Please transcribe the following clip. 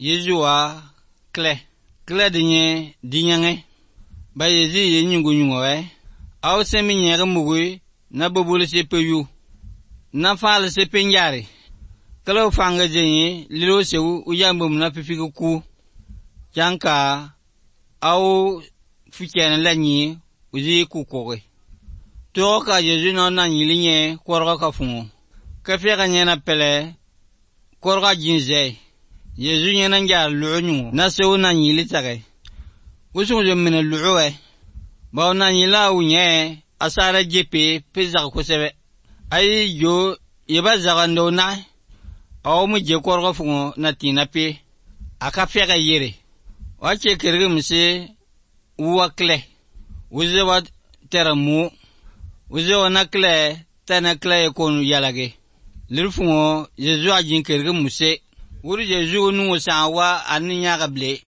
Yezua kle dinye dinyange ba yezi ye nyungu aw semi nyere mugui na bobule se peyu na fale se penjari kala fanga jenyi lilo sewu ujambum na pifiku ku janka aw fikene lanyi uzi ku koge to ka Yezu na nyilinye korga ka fungo ka fega nyena pele korga jinze Yezu nyena njar lu'unyu na sewu na nyili tage usung je mena lu'uwe ba na nyila unye asara jepe pezak ko sebe ai jo yeba zagando na aw mu je korga fungo na tinape aka fega yere wache kirgimse uwakle uze wat teramu uze wanakle tanakle ekonu yalage lirfungo Yezu ajin kirgimse wuri Yezu nu sawa aninya gable